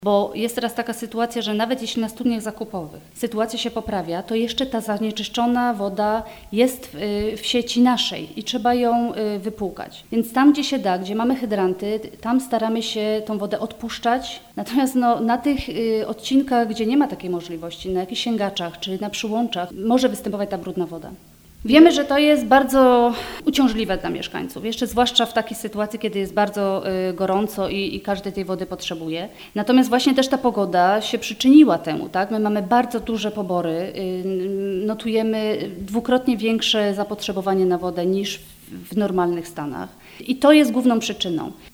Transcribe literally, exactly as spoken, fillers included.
Bo jest teraz taka sytuacja, że nawet jeśli na studniach zakupowych sytuacja się poprawia, to jeszcze ta zanieczyszczona woda jest w, w sieci naszej i trzeba ją wypłukać. Więc tam, gdzie się da, gdzie mamy hydranty, tam staramy się tą wodę odpuszczać. Natomiast no, na tych odcinkach, gdzie nie ma takiej możliwości, na jakichś sięgaczach czy na przyłączach, może występować ta brudna woda. Wiemy, że to jest bardzo uciążliwe dla mieszkańców, jeszcze zwłaszcza w takiej sytuacji, kiedy jest bardzo y, gorąco i, i każdy tej wody potrzebuje. Natomiast właśnie też ta pogoda się przyczyniła temu, tak? My mamy bardzo duże pobory, y, notujemy dwukrotnie większe zapotrzebowanie na wodę niż w, w normalnych stanach i to jest główną przyczyną.